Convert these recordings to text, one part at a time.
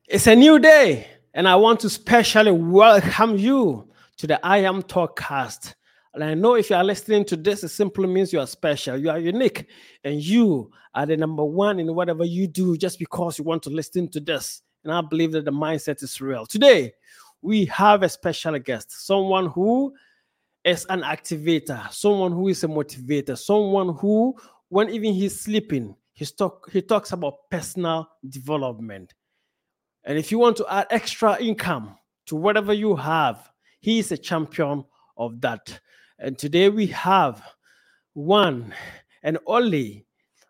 It's a new day, and I want to specially welcome you to the I Am Talkcast. And I know if you are listening to this, it simply means you are special, you are unique, and you are the number one in whatever you do just because you want to listen to this. And I believe that the mindset is real. Today, we have a special guest, someone who is an activator, someone who is a motivator, someone who, when even he's sleeping, he talks about personal development. And if you want to add extra income to whatever you have, he is a champion of that. And today we have one and only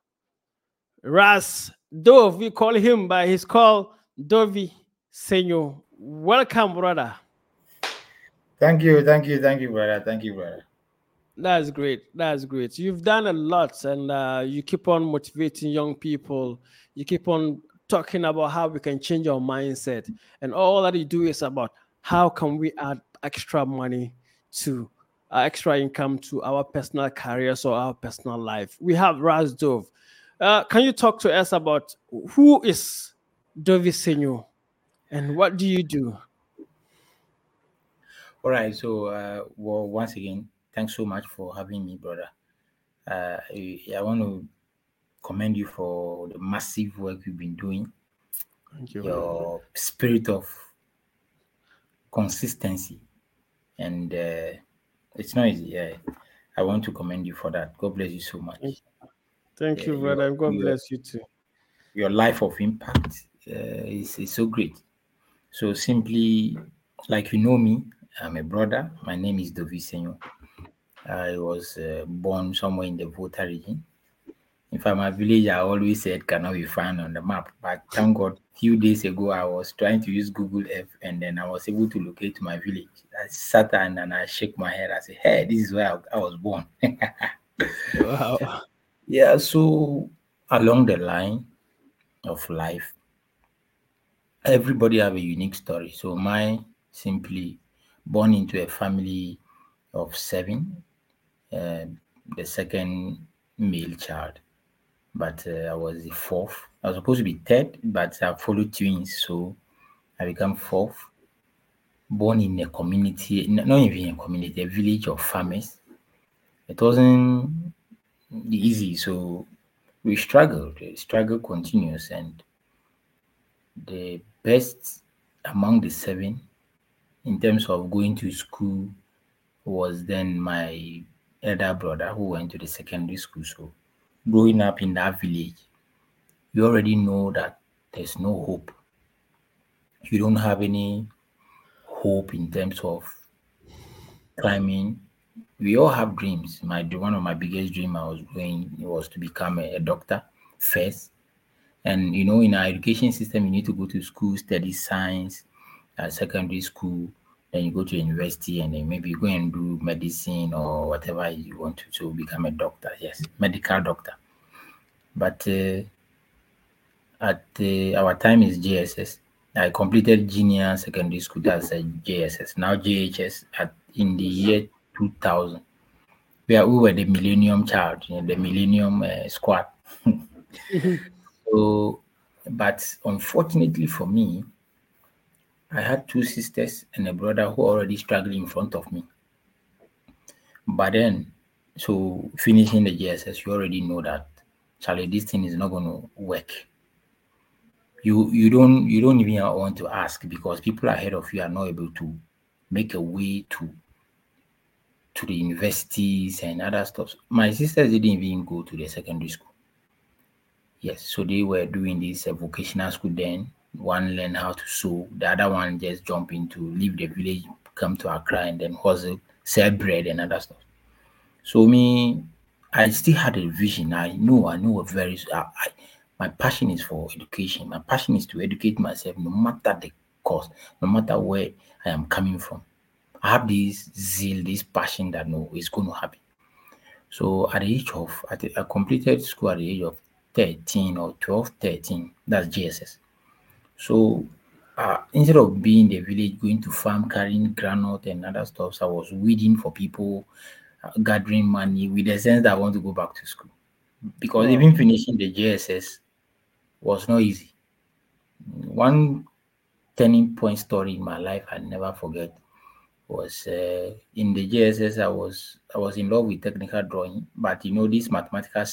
Ras Dove. We call him by his call Dovi Senor. Welcome, brother. Thank you, brother. Thank you, brother. That's great. That's great. You've done a lot, and you keep on motivating young people. You keep on talking about how we can change our mindset, and all that you do is about how can we add extra money to extra income to our personal careers or our personal life. We have Raz Dove. Can you talk to us about who is Dovi Senor and what do you do? All right. So, once again, thanks so much for having me, brother. I want to commend you for the massive work you've been doing. Thank you. Your spirit of consistency, and it's not easy. I want to commend you for that. God bless you so much. Thank Yeah, you, brother. And God bless you too. your life of impact is so great. So simply, like you know me, I'm a brother. My name is Dovi Senor. I was born somewhere in the Volta region. In fact, my village, I always said, cannot be found on the map. But thank God, few days ago, I was trying to use Google Earth and then I was able to locate my village. I sat down and I shook my head. I said, hey, this is where I was born. Wow. Yeah, so along the line of life, everybody have a unique story. So mine simply born into a family of seven, uh, the second male child, but I was the fourth. I was supposed to be third, but I followed twins, so I became fourth. Born in a community, not even a community, a village of farmers. It wasn't easy, so we struggled. The struggle continues, and the best among the seven in terms of going to school was then my elder brother who went to the secondary school. So growing up in that village, you already know that there's no hope. You don't have any hope in terms of climbing. We all have dreams. One of my biggest dream I was going was to become a doctor first. And in our education system, you need to go to school, study science, secondary school, then you go to university, and then maybe you go and do medicine or whatever you want to become a doctor. Yes, medical doctor. But at our time is JSS. I completed junior secondary school. That's JSS. Now JHS in the year 2000. We were the Millennium Child, the Millennium Squad. So, but unfortunately for me, I had two sisters and a brother who were already struggling in front of me. But then, so finishing the JSS, you already know that, Charlie, this thing is not going to work. You don't even want to ask because people ahead of you are not able to make a way to the universities and other stuff. My sisters didn't even go to the secondary school. Yes, so they were doing this vocational school then. One learn how to sew, the other one just jump into leave the village, come to Accra and then hustle, sell bread and other stuff. So me, I still had a vision. I know a very. My passion is for education. My passion is to educate myself, no matter the cost, no matter where I am coming from. I have this zeal, this passion that no, it's going to happen. So I completed school at the age of 13 or 12, 13. That's GSS. So instead of being in the village, going to farm, carrying granite and other stuff, I was weeding for people, gathering money with the sense that I want to go back to school. Because Wow. even finishing the JSS was not easy. One turning point story in my life I never forget was in the JSS. I was in love with technical drawing, but this mathematical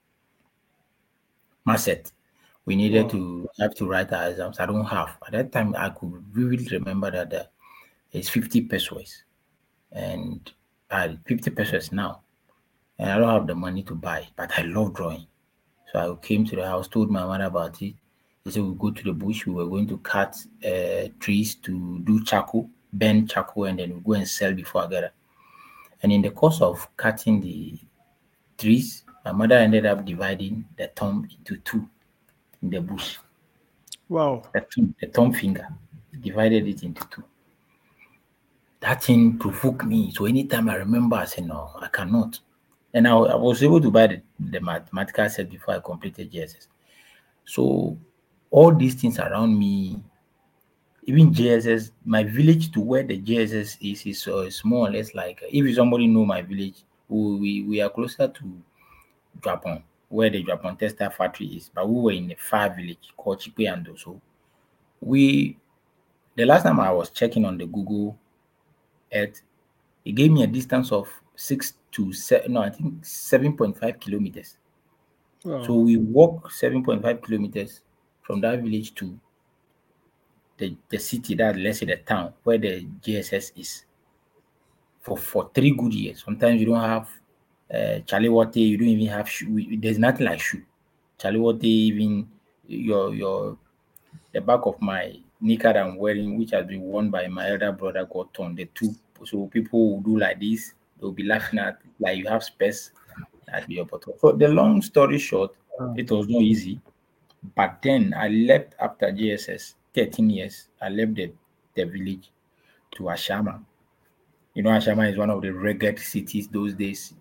math set. We needed Wow. to have to write our exams. I don't have at that time. I could vividly remember that it's 50 pesos, and 50 pesos now, and I don't have the money to buy. But I love drawing, so I came to the house, told my mother about it. They said we go to the bush. We were going to cut trees to do charcoal, burn charcoal, and then we go and sell before I get it. And in the course of cutting the trees, my mother ended up dividing the thumb into two in the bush. Wow. The thumb finger, divided it into two. That thing provoked me. So anytime I remember, I say, no, I cannot. And I was able to buy the mathematical set before I completed JSS. So all these things around me, even JSS, my village to where the JSS is more or less like if somebody know my village, we are closer to Japan, where the Japan textile factory is, but we were in a far village called Chikwe. So we the last time I was checking on the Google Earth, it gave me a distance of 6 to 7, no, I think 7.5 kilometers. So Wow. we walk 7.5 kilometers from that village to the city, that let's say the town where the JSS is, for 3 good years. Sometimes you don't have Charlie Water, you don't even have shoe. There's nothing like shoe. Charlie Water, even your the back of my knicker I'm wearing, which has been worn by my elder brother, got torn. The two, so people will do like this. They'll be laughing at like you have space at your bottom. So the long story short, Wow. it was not easy. But then I left after GSS, 13 years. I left the village to Ashama. Ashama is one of the rugged cities those days.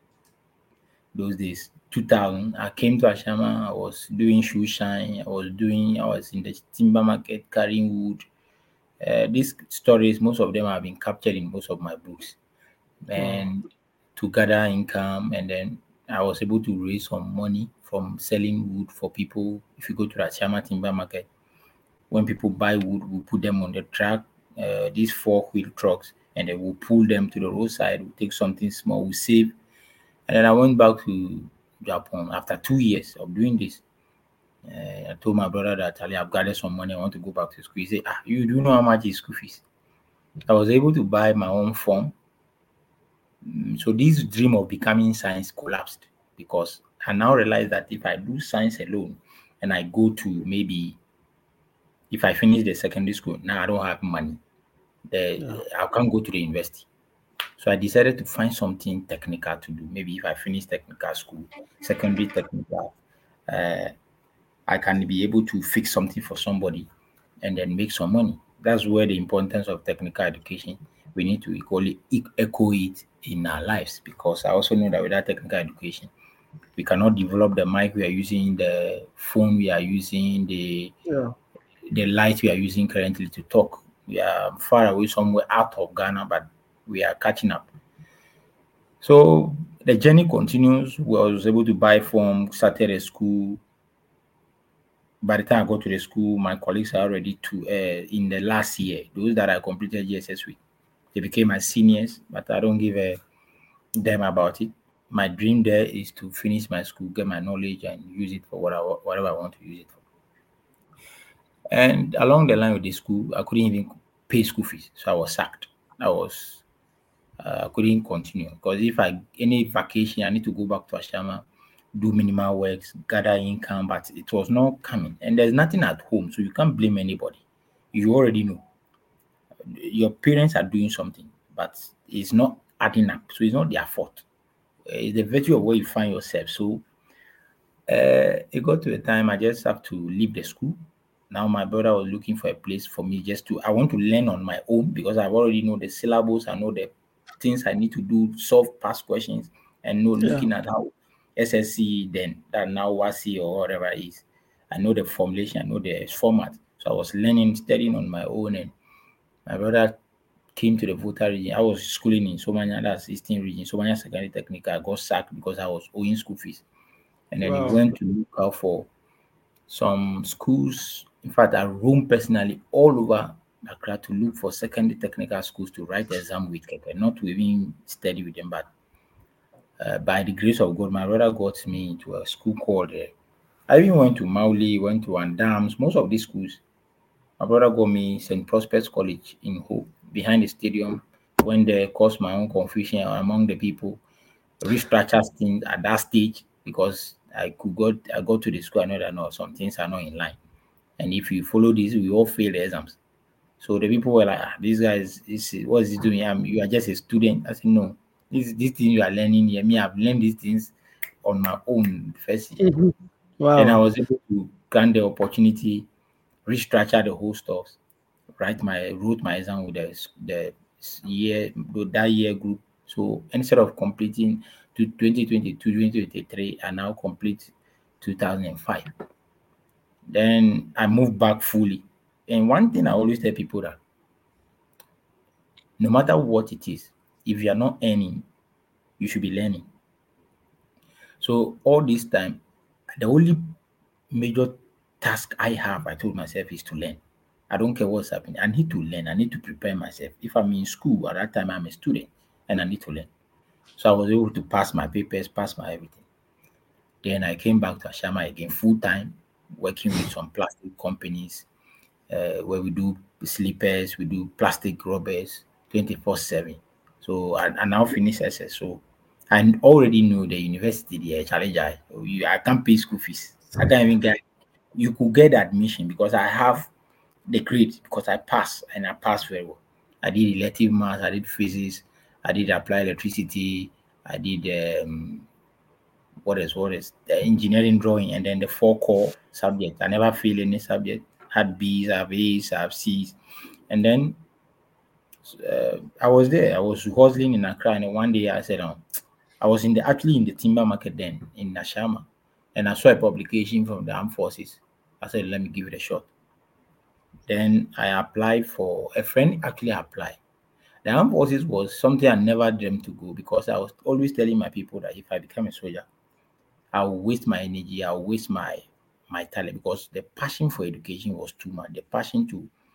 2000. I came to Ashama. I was doing shoe shine. I was in the timber market carrying wood. These stories, most of them have been captured in most of my books. Wow. And to gather income, and then I was able to raise some money from selling wood for people. If you go to the Ashama timber market, when people buy wood, we put them on the truck, these four-wheel trucks, and then we'll pull them to the roadside. We'll take something small, we save. And then I went back to Japan after 2 years of doing this. I told my brother that Ali, I've gathered some money. I want to go back to school. He said, you do know how much is school fees? I was able to buy my own form. So this dream of becoming science collapsed because I now realize that if I do science alone and I go to maybe if I finish the secondary school, now I don't have money. Yeah. I can't go to the university. So I decided to find something technical to do. Maybe if I finish technical school, secondary technical, uh, I can be able to fix something for somebody and then make some money. That's where the importance of technical education, we need to equally echo it in our lives because I also know that without technical education, we cannot develop the mic we are using, the phone we are using, Yeah. the light we are using currently to talk. We are far away somewhere out of Ghana, but we are catching up. So the journey continues. We was able to buy from, started a school. By the time I got to the school, my colleagues are already in the last year. Those that I completed GSS with, they became my seniors, but I don't give a damn about it. My dream there is to finish my school, get my knowledge, and use it for whatever I want to use it for. And along the line with the school, I couldn't even pay school fees, so I was sacked. I was I couldn't continue because if I any vacation, I need to go back to Ashama, do minimal works, gather income, but it was not coming. And there's nothing at home, so you can't blame anybody. You already know your parents are doing something, but it's not adding up, so it's not their fault. It's the virtue of where you find yourself. So it got to a time I just have to leave the school. Now my brother was looking for a place for me just to I want to learn on my own because I've already know the syllabus, I know the things I need to do, solve past questions, and know Yeah. looking at how SSC then that now WASI or whatever it is. I know the formulation, I know the format. So I was learning, studying on my own, and my brother came to the Volta region. I was schooling in Somania, that's Eastern region, Somania Secondary Technical. I got sacked because I was owing school fees. And then he Wow. went to look out for some schools In fact, I roamed personally all over Accra to look for secondary technical schools to write exam with Keke, not to even study with them, but by the grace of God, my brother got me into a school called. I even went to Mauli, went to Andams, most of these schools. My brother got me St. Prosper's College in Hope, behind the stadium. Went there, caused my own confusion among the people. Restructured things at that stage because I got to the school. I know that no, some things are not in line. And if you follow this, we all fail the exams. So the people were like, this guy what is he doing? You are just a student. I said, no, this thing you are learning here. Me, I've learned these things on my own first year. Mhm. Then I Wow. was able to grant the opportunity, restructure the whole stuff, wrote my exam with the year that year group. So instead of completing to 2022, 2023, I now complete 2005. Then I moved back fully. And one thing I always tell people that no matter what it is, if you are not earning, you should be learning. So all this time, the only major task I have, I told myself, is to learn. I don't care what's happening. I need to learn. I need to prepare myself. If I'm in school at that time, I'm a student and I need to learn. So I was able to pass my papers, pass my everything. Then I came back to Ashama again full time, working with some plastic companies where we do slippers, we do plastic rubbers 24/7. So I now finish SS. So I already know the university there, challenge I can't pay school fees. I can't even get you could get admission because I have the grade because I passed and I passed very well. I did elective maths, I did physics, I did applied electricity, I did what is the engineering drawing and then the four core subjects. I never failed any subject. Had B's, I have A's, I have C's. And then I was there. I was hustling in Accra and one day I said, I was actually in the timber market then in Nashama and I saw a publication from the armed forces. I said, let me give it a shot. Then I applied for a friend actually applied. The armed forces was something I never dreamed to go because I was always telling my people that if I become a soldier, I'll waste my energy, I'll waste my talent because the passion for education was too much. The passion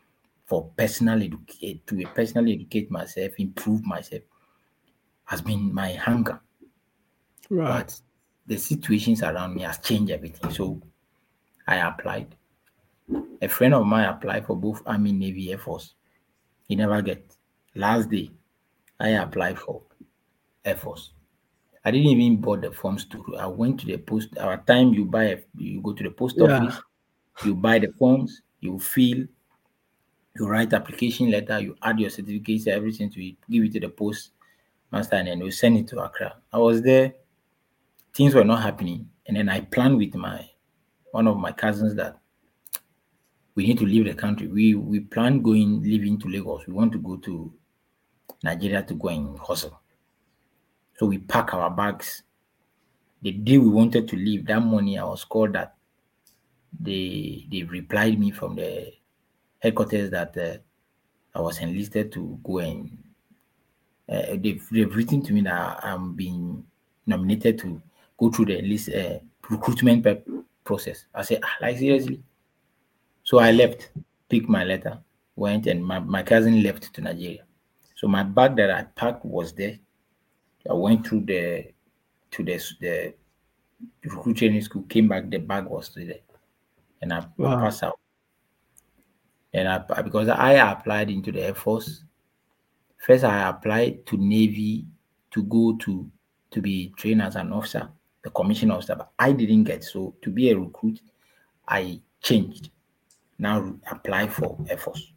to personally educate myself, improve myself has been my hunger. Right. But the situations around me has changed everything. So I applied. A friend of mine applied for both Army, Navy, Air Force. He never get. Last day, I applied for Air Force. I didn't even bought the forms to. I went to the post. Our time you go to the post Yeah. office, you buy the forms, you fill, you write application letter, you add your certificates, everything to it, give it to the post master, and then we send it to Accra. I was there, things were not happening, and then I planned with my one of my cousins that we need to leave the country. We planned leaving to Lagos. We want to go to Nigeria to go and hustle. So we pack our bags. The day we wanted to leave, that morning I was called that they replied me from the headquarters that I was enlisted to go and they've written to me that I'm being nominated to go through the list recruitment process. I said, like seriously? So I left, picked my letter, went, and my cousin left to Nigeria. So my bag that I packed was there. I went through the recruit training school, came back, the bag was still there, and I Wow. passed out. And because I applied into the Air Force, first I applied to Navy to go to be trained as an officer, the commission officer, but I didn't get. So to be a recruit, I changed. Now apply for Air Force.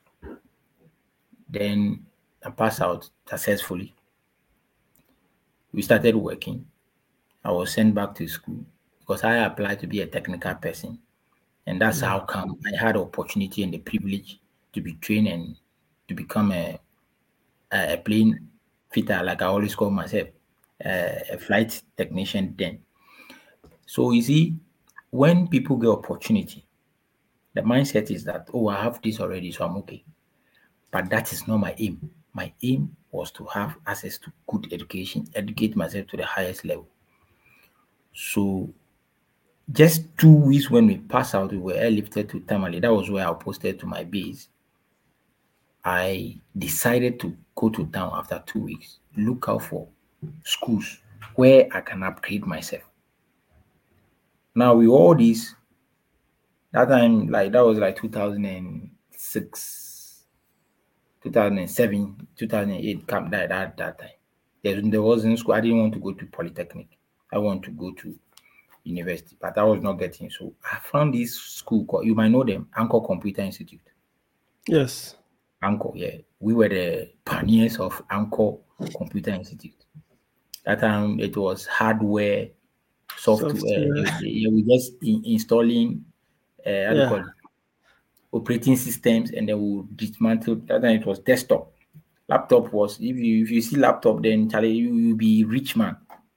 Then I passed out successfully. We started working. I was sent back to school because I applied to be a technical person. And that's how Yeah. come I had the opportunity and the privilege to be trained and to become a plane fitter, like I always call myself, a flight technician then. So you see, when people get opportunity, the mindset is that, oh, I have this already, so I'm okay. But that is not my aim. My aim was to have access to good education, educate myself to the highest level. So just 2 weeks when we passed out, we were airlifted to Tamale. That was where I posted to my base. I decided to go to town after 2 weeks, look out for schools where I can upgrade myself. Now, with all this, that time, like that was like 2006, 2007, 2008, come that time. There wasn't school. I didn't want to go to polytechnic. I want to go to university, but I was not getting. So I found this school called, you might know them, Anchor Computer Institute. Yes. Anchor, yeah. We were the pioneers of Anchor Computer Institute. That time it was hardware, software. Software. We just installing, how do you Yeah. call it, operating systems, and then we'll dismantle. That time it was desktop. Laptop was, if you see laptop, then Charlie, you be rich man.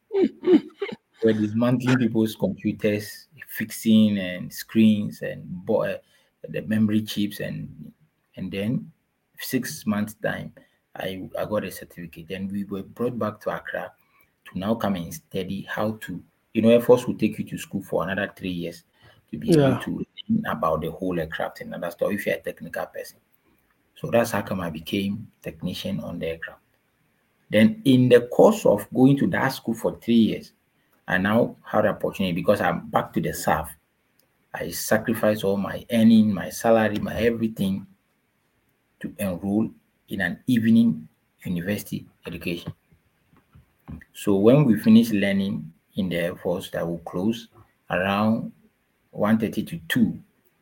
We're dismantling people's computers, fixing and screens and the memory chips, and then 6 months time, I got a certificate. Then we were brought back to Accra to now come and study how to, Air Force will take you to school for another 3 years to be able Yeah. to learn about the whole aircraft and other stuff if you're a technical person. So that's how come I became technician on the aircraft. Then in the course of going to that school for 3 years, I now had the opportunity because I'm back to the South. I sacrificed all my earning, my salary, my everything to enroll in an evening university education. So when we finish learning in the Air Force, that will close around 1:30 to 2,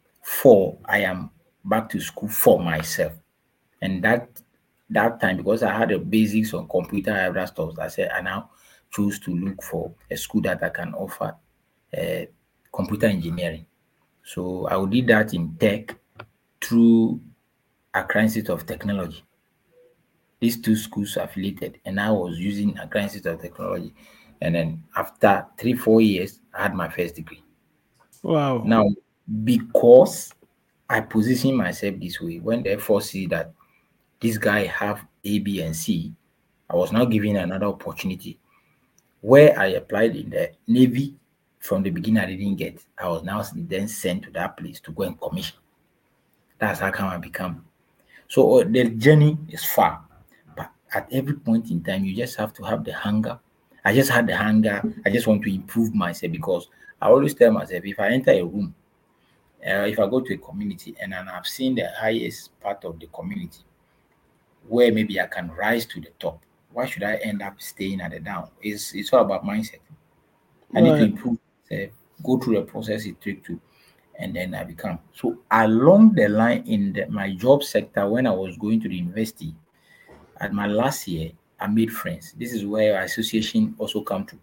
4, I am back to school for myself. And that time, because I had the basics on computer and other stuff, I said I now choose to look for a school that I can offer uh, computer engineering. So I did that in tech through Accra Institute of Technology. These two schools affiliated, and I was using Accra Institute of Technology. And then after 3, 4 years, I had my first degree. Wow. Now, because I position myself this way, when the Air Force see that this guy have A, B, and C, I was now given another opportunity where I applied in the Navy. From the beginning, I didn't get. I was now then sent to that place to go and commission. That's how come I become. So the journey is far, but at every point in time, you just have to have the hunger. I just had the hunger. I just want to improve myself because I always tell myself if I enter a room, if I go to a community and then I've seen the highest part of the community, where maybe I can rise to the top. Why should I end up staying at the down? It's all about mindset. I need to Right. improve myself, go through the process it takes to, and then I become. So along the line in my job sector, when I was going to the university, at my last year, I made friends. This is where association also come to.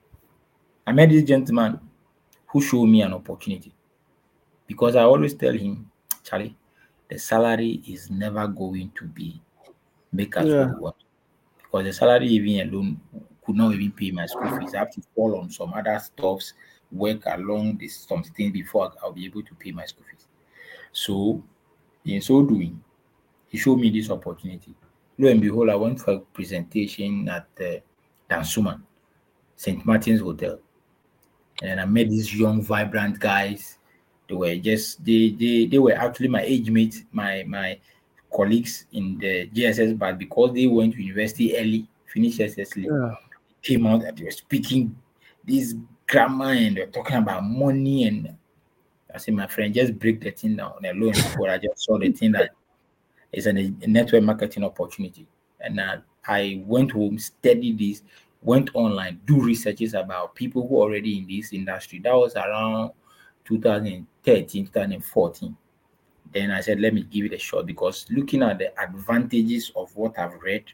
I met this gentleman who showed me an opportunity because I always tell him, Charlie, the salary is never going to be make us who Yeah. we want. Because the salary even alone could not even pay my school fees. I have to fall on some other stuffs, work along this some things before I'll be able to pay my school fees. So in so doing, he showed me this opportunity. Lo and behold, I went for a presentation at Dansuman, St. Martin's Hotel, and I met these young, vibrant guys. They were just they were actually my age mates, my colleagues in the GSS, but because they went to university early, finished SSL, Yeah. came out and they were speaking this grammar and they're talking about money. And I said, my friend, just break the thing down. And lo and behold, I just saw the thing that is a network marketing opportunity. And I went home, studied this, went online, do researches about people who are already in this industry. That was around 2013, 2014. Then I said, let me give it a shot because looking at the advantages of what I've read,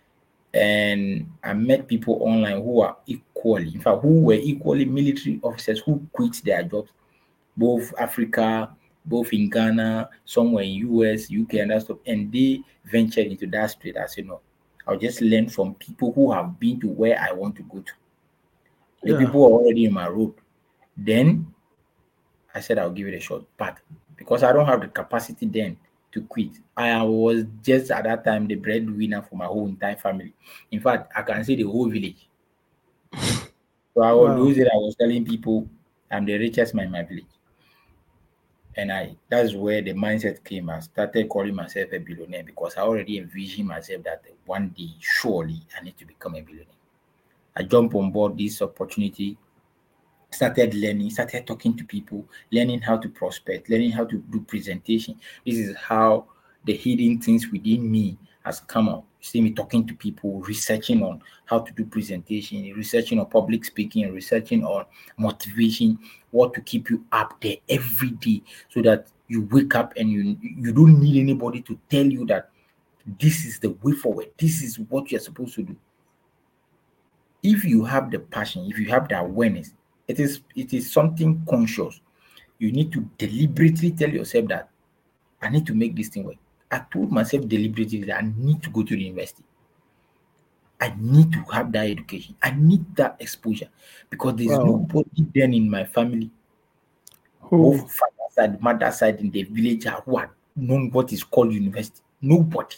and I met people online who are equally, in fact, who were equally military officers who quit their jobs, both Africa, both in Ghana, somewhere in US, UK, and that stuff, and they ventured into that street. I said, no, I'll just learn from people who have been to where I want to go to. The Yeah. people are already in my road. Then I said I'll give it a shot. But because I don't have the capacity then to quit, I was just at that time the breadwinner for my whole entire family. In fact, I can say the whole village. So I was Wow. those that I was telling people. I'm the richest man in my village. And that's where the mindset came. I started calling myself a billionaire because I already envisioned myself that one day, surely, I need to become a billionaire. I jumped on board this opportunity, started learning, started talking to people, learning how to prospect, learning how to do presentation. This is how the hidden things within me has come out. You see me talking to people, researching on how to do presentation, researching on public speaking, researching on motivation, what to keep you up there every day so that you wake up and you don't need anybody to tell you that this is the way forward. This is what you're supposed to do. If you have the passion, if you have the awareness, it is something conscious. You need to deliberately tell yourself that I need to make this thing work. I told myself deliberately that I need to go to the university. I need to have that education. I need that exposure because there's Wow. nobody then in my family, Who? both father side, mother side in the village who had known what is called university. Nobody.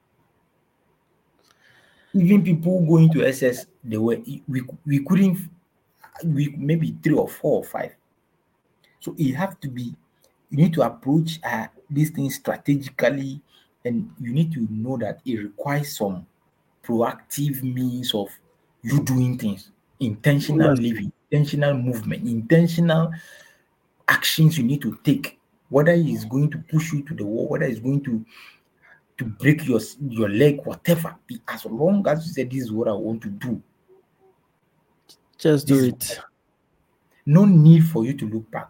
Even people going to SS, we couldn't, we maybe 3 or 4 or 5. So you have to be, you need to approach these things strategically, and you need to know that it requires some proactive means of you doing things, intentional Yes. living, intentional movement, intentional actions you need to take. Whether it's going to push you to the wall, whether it's going to break your leg, whatever. As long as you say this is what I want to do, Just this do is it. no need for you to look back.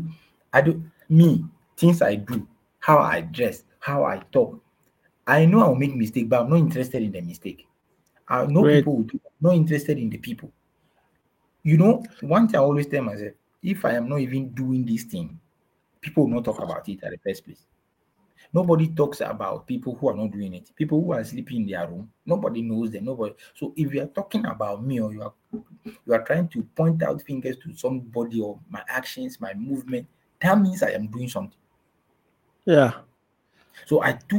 Things I do, how I dress, how I talk. I know I'll make mistake, but I'm not interested in the mistake. I know Great. people will do. I'm not interested in the people. You know, one thing I always tell myself: if I am not even doing this thing, people will not talk about it at the first place. Nobody talks about people who are not doing it. People who are sleeping in their room, nobody knows them. Nobody. So if you are talking about me, or you are trying to point out fingers to somebody or my actions, my movement, that means I am doing something. Yeah. So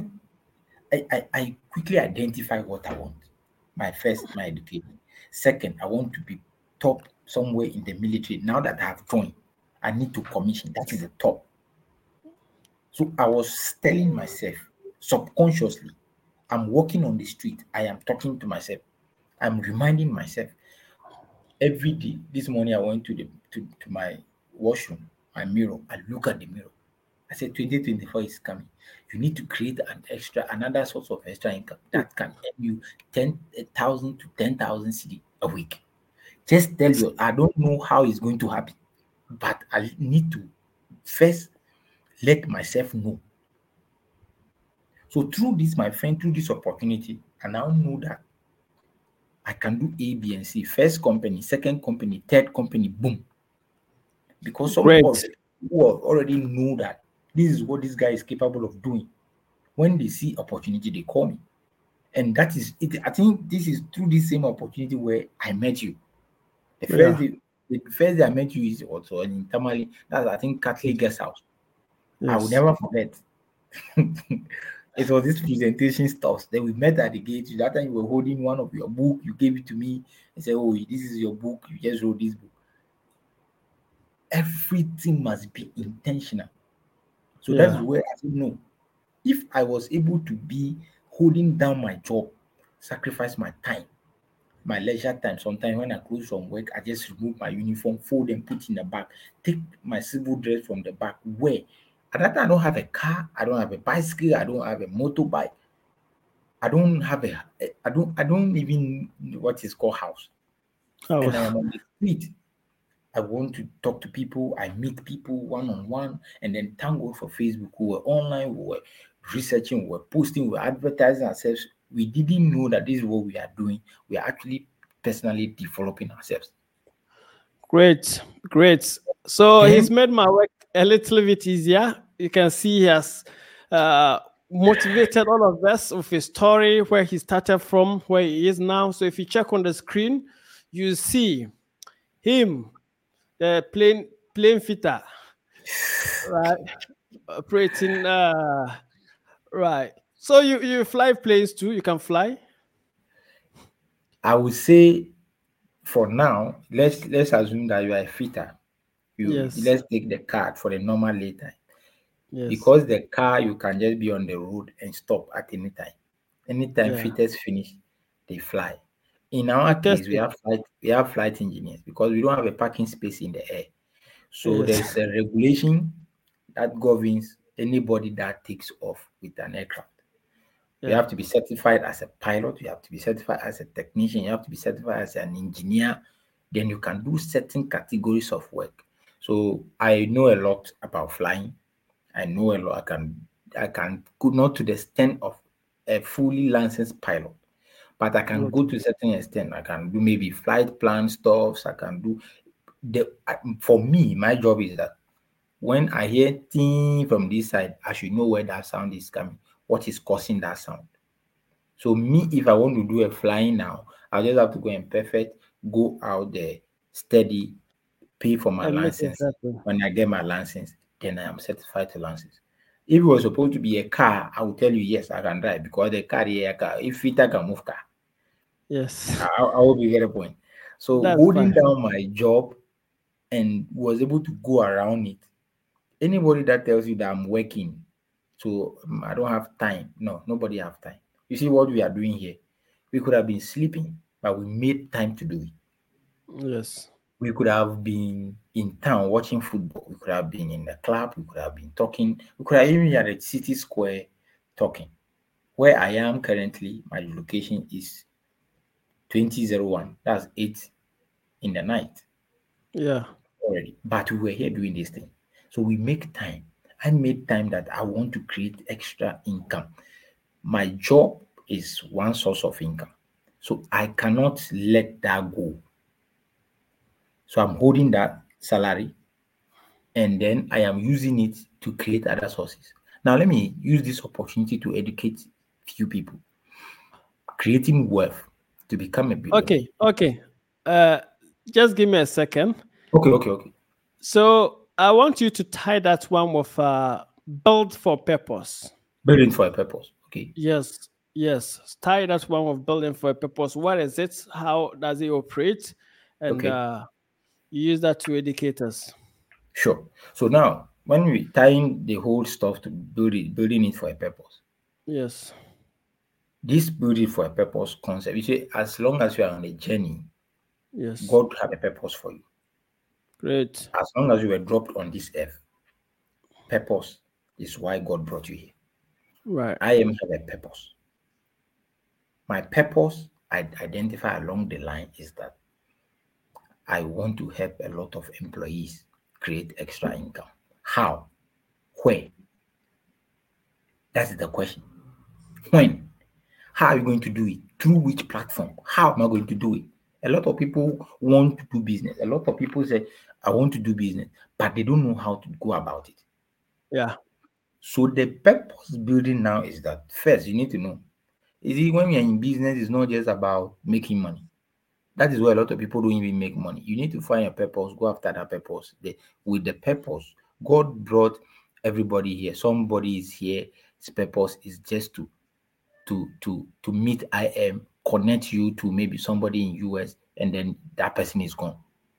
I quickly identify what I want. My education. Second, I want to be top somewhere in the military. Now that I have joined, I need to commission. That is the top. So I was telling myself subconsciously, I'm walking on the street. I am talking to myself. I'm reminding myself every day. This morning I went to my washroom, my mirror. I look at the mirror. I said 2024 is coming. You need to create another source of extra income that can earn you 10,000 to 10,000 CD a week. Just tell you, I don't know how it's going to happen, but I need to first let myself know. So through this, my friend, through this opportunity, I now know that I can do A, B, and C. First company, second company, third company, boom. Because some Great. who already know that this is what this guy is capable of doing. When they see opportunity, they call me. And that is it. I think this is through this same opportunity where I met you. The first Yeah. day, the first day I met you is also in Tamale. That's I think Catholic Guest House. I will Yes. never forget. It was this presentation stuff. Then we met at the gate. That time you were holding one of your book. You gave it to me and said, "Oh, this is your book. You just wrote this book." Everything must be intentional. So that is Yeah. where I said, no. If I was able to be holding down my job, sacrifice my time, my leisure time. Sometimes when I close from work, I just remove my uniform, fold and put in the bag, take my civil dress from the back, wear. At that time, I don't have a car, I don't have a bicycle, I don't have a motorbike, I don't even know what is called house. And I Oh, am on the street. I want to talk to people, I meet people one on one, and then thank God for Facebook. We were online, we were researching, we were posting, we were advertising ourselves. We didn't know that this is what we are doing. We are actually personally developing ourselves. great. Great. So he's Then made my work a little bit easier. You can see he has uh, motivated all of us with his story, where he started from, where he is now. So if you check on the screen, you see him, the plane fitter, right? Operating, right. So you fly planes too? You can fly? I would say for now, let's assume that you are a fitter. Yes. Let's take the car for the normal lay time. Yes. Because the car, you can just be on the road and stop at any time. Anytime Yeah. fitters finish, they fly. In our case, Fantastic. we have flight engineers because we don't have a parking space in the air. So Yes. there's a regulation that governs anybody that takes off with an aircraft. You Yeah. have to be certified as a pilot, you have to be certified as a technician, you have to be certified as an engineer. Then you can do certain categories of work. So I know a lot about flying. I know a lot. I can go not to the extent of a fully licensed pilot, but I can Good. go to a certain extent. I can do maybe flight plan stuffs. I can do for me, my job is that when I hear ting from this side, I should know where that sound is coming, what is causing that sound. So me, if I want to do a flying now, I just have to go and perfect, go out there, steady, pay for my And make it license. happen. When I get my license, then I am certified to license. If it was supposed to be a car, I will tell you yes, I can drive because the car is a car. If it can move car, Yes. I will be get a point. So That's holding fine. down my job and was able to go around it. Anybody that tells you that I'm working, so I don't have time. No, nobody have time. You see what we are doing here? We could have been sleeping, but we made time to do it. Yes. We could have been in town watching football. We could have been in the club. We could have been talking. We could have even been at the city square talking. Where I am currently, my location is 2001. That's 8 in the night Yeah. already. But we were here doing this thing. So we make time. I made time that I want to create extra income. My job is one source of income. So I cannot let that go. So I'm holding that salary and then I am using it to create other sources. Now, let me use this opportunity to educate few people. Creating wealth to become a billionaire. Okay. Okay. Uh, just give me a second. Okay. So I want you to tie that one with build for purpose. Building for a purpose. Okay. Yes. Yes. Tie that one with building for a purpose. What is it? How does it operate? And Okay. you use that to educate us. Sure. So now, when we tying the whole stuff to building it for a purpose, Yes. this building for a purpose concept, you see, as long as you are on a journey, Yes. God have a purpose for you. Great. As long as you were dropped on this earth, purpose is why God brought you here. Right. I am have a purpose. My purpose I identify along the line is that I want to help a lot of employees create extra income. How? Where? That's the question. When? How are you going to do it? Through which platform? How am I going to do it? A lot of people want to do business. A lot of people say, I want to do business, but they don't know how to go about it. Yeah. So the purpose building now is that first you need to know. Is it when you're in business, it's not just about making money. That is why a lot of people don't even make money. You need to find a purpose, go after that purpose. With the purpose, God brought everybody here. Somebody is here. His purpose is just to meet IM, connect you to maybe somebody in US, and then that person is gone.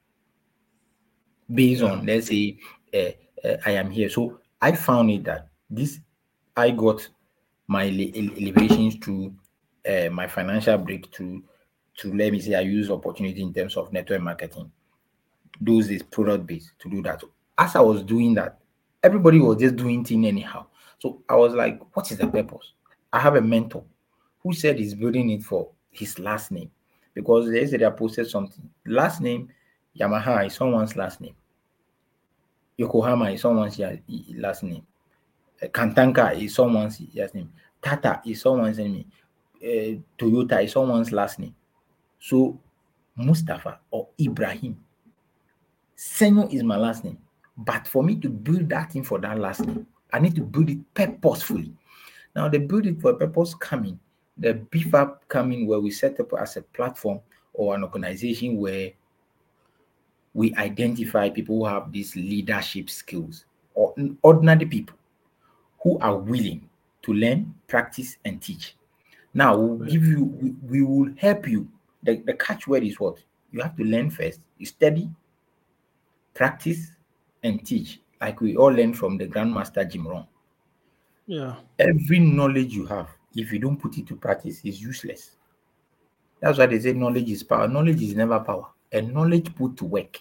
Based Yeah. on, let's say, I am here. So I found it that this I got my elevations through my financial breakthrough to, let me say, I use opportunity in terms of network marketing. Those is product based to do that. So as I was doing that, everybody was just doing things anyhow. So I was like, what is the purpose? I have a mentor who said he's building it for his last name because they said I posted something. Last name Yamaha is someone's last name. Yokohama is someone's last name. Kantanka is someone's last name. Tata is someone's name. Toyota is someone's last name. So Mustafa or Ibrahim, Senyo is my last name. But for me to build that thing for that last name, I need to build it purposefully. Now, the build it for a purpose coming, the beef up coming where we set up as a platform or an organization where we identify people who have these leadership skills or ordinary people who are willing to learn, practice, and teach. Now, we'll Great. give you, we will help you. The catch word is what? You have to learn first. You study, practice, and teach. Like we all learn from the Grandmaster Jim Rohn. Yeah. Every knowledge you have, if you don't put it to practice, is useless. That's why they say knowledge is power. Knowledge is never power. And knowledge put to work,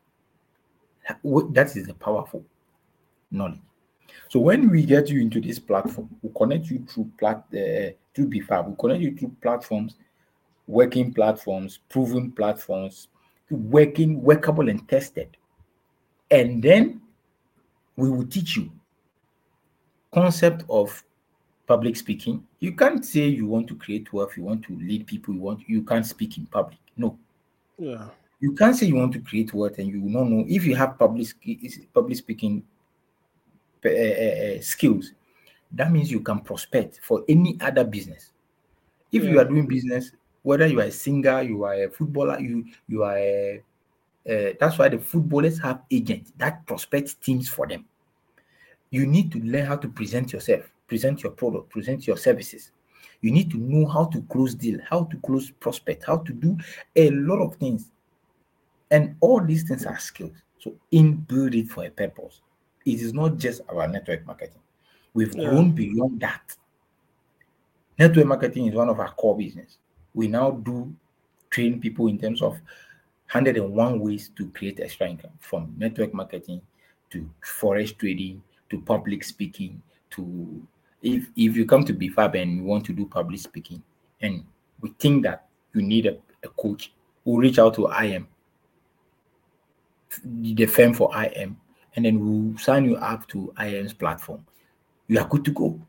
that is the powerful knowledge. So when we get you into this platform, we connect you through through BFAB. We connect you through platforms, working platforms, proven platforms, working, workable and tested. And then we will teach you concept of public speaking. You can't say you want to create wealth, you want to lead people, you can't speak in public. No. Yeah. You can't say you want to create wealth and you will not know if you have public speaking skills. That means you can prospect for any other business. If you Yeah. are doing business, whether you are a singer, you are a footballer, you are that's why the footballers have agents that prospect teams for them. You need to learn how to present yourself, present your product, present your services. You need to know how to close deal, how to close prospect, how to do a lot of things. And all these things are skills. So build it for a purpose. It is not just our network marketing. We've Yeah. grown beyond that. Network marketing is one of our core business. We now do train people in terms of 101 ways to create extra income, from network marketing to forex trading to public speaking to if you come to BFAB and you want to do public speaking and we think that you need a coach, we'll reach out to IM, the firm for IM, and then we'll sign you up to IM's platform. You are good to go.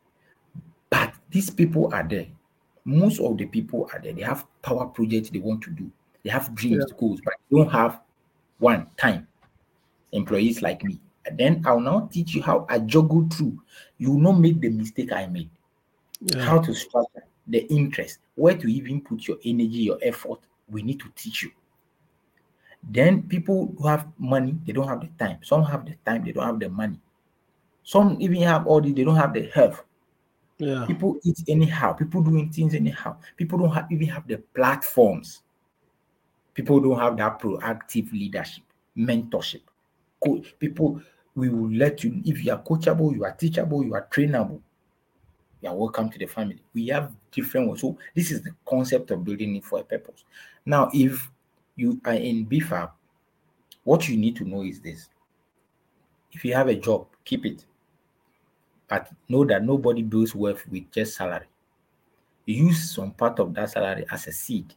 But these people are there. Most of the people are there. They have power projects they want to do. They have dreams, Yeah. goals, but they don't have one time. Employees like me. And then I'll now teach you how I juggle through. You will not make the mistake I made. Yeah. How to structure the interest, where to even put your energy, your effort. We need to teach you. Then people who have money, they don't have the time. Some have the time, they don't have the money. Some even have all this, they don't have the health. Yeah. People eat anyhow. People doing things anyhow. People don't even have the platforms. People don't have that proactive leadership, mentorship. People, we will let you, if you are coachable, you are teachable, you are trainable, you are welcome to the family. We have different ones. So this is the concept of building it for a purpose. Now, if you are in BFAB, what you need to know is this. If you have a job, keep it. But know that nobody builds wealth with just salary. Use some part of that salary as a seed.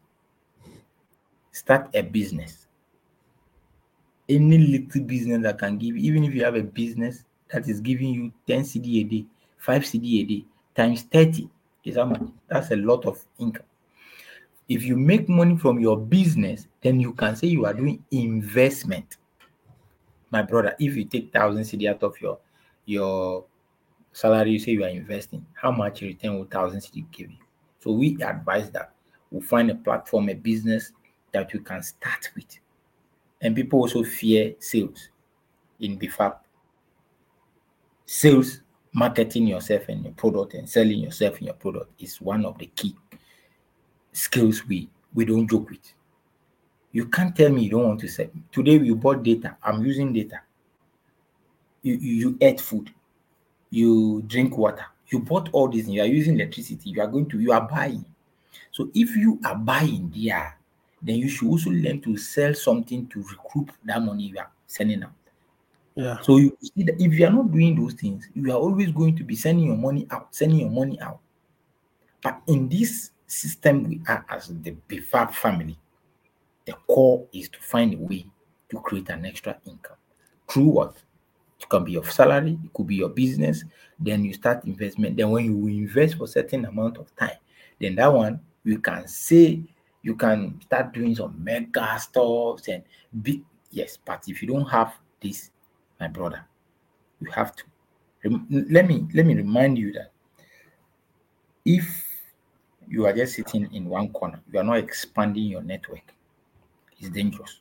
Start a business. Any little business that can give, even if you have a business that is giving you 10 CD a day, 5 CD a day, times 30 is how much? That's a lot of income. If you make money from your business, then you can say you are doing investment. My brother, if you take 1,000 CD out of your salary, you say you are investing, how much return will 1,000 CD give you? So we advise that we'll find a platform, a business that you can start with. And people also fear sales in BFAP. Sales, marketing yourself and your product and selling yourself and your product is one of the key skills we don't joke with. You can't tell me you don't want to sell. Today you bought data. I'm using data. You ate food. You drink water. You bought all this and you are using electricity. You are buying. So if you are buying there, then you should also learn to sell something to recoup that money you are sending out. Yeah. So you see that if you are not doing those things, you are always going to be sending your money out, sending your money out. But in this system we are as the BFAP family, the core is to find a way to create an extra income. Through what? It can be your salary, it could be your business. Then you start investment. Then when you invest for a certain amount of time, then that one you can say you can start doing some mega stuffs and big. Yes, but if you don't have this, my brother, you have to. Let me remind you that if you are just sitting in one corner, you are not expanding your network. It's dangerous.